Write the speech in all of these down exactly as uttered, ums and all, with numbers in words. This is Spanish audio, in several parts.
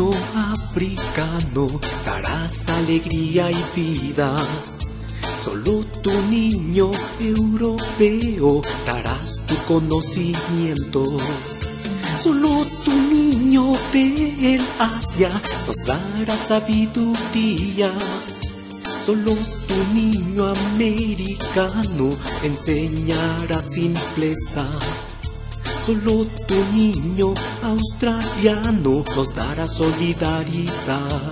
niño africano darás alegría y vida. Solo tu niño europeo darás tu conocimiento. Solo tu niño del Asia nos dará sabiduría. Solo tu niño americano enseñará simpleza. Solo tu niño australiano nos dará solidaridad.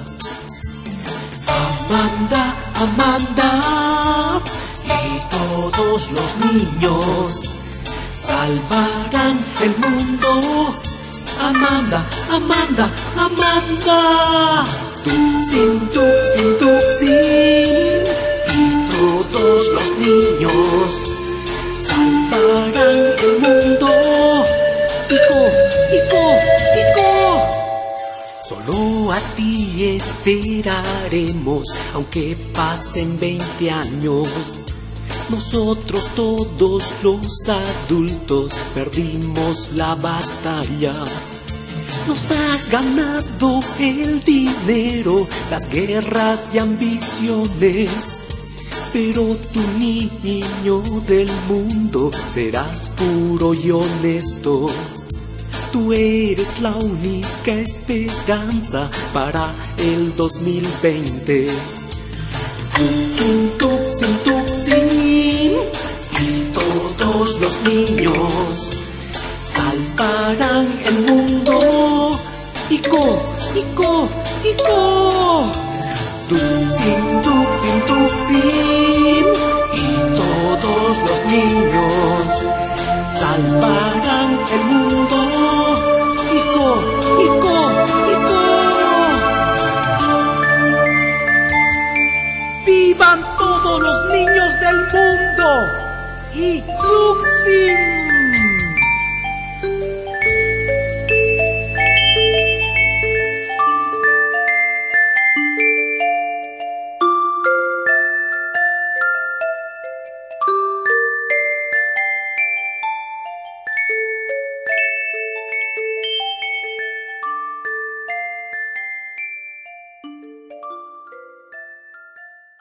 Amanda, Amanda y todos los niños salvarán el mundo. Amanda, Amanda, Amanda. Tuxin, Tuxin, Tuxin y todos los niños salvarán el mundo. Ico, Ico, Ico. Solo a ti esperaremos, aunque pasen veinte años. Nosotros todos los adultos perdimos la batalla. Nos ha ganado el dinero, las guerras y ambiciones. Pero tu niño del mundo serás puro y honesto. Tú eres la única esperanza para el dos mil veinte. Tuxin, Tuxin, Tuxin y todos los niños salvarán el mundo. Ico, Ico, Ico. Tuxin, Tuxin, Tuxin y todos los niños salvarán el mundo.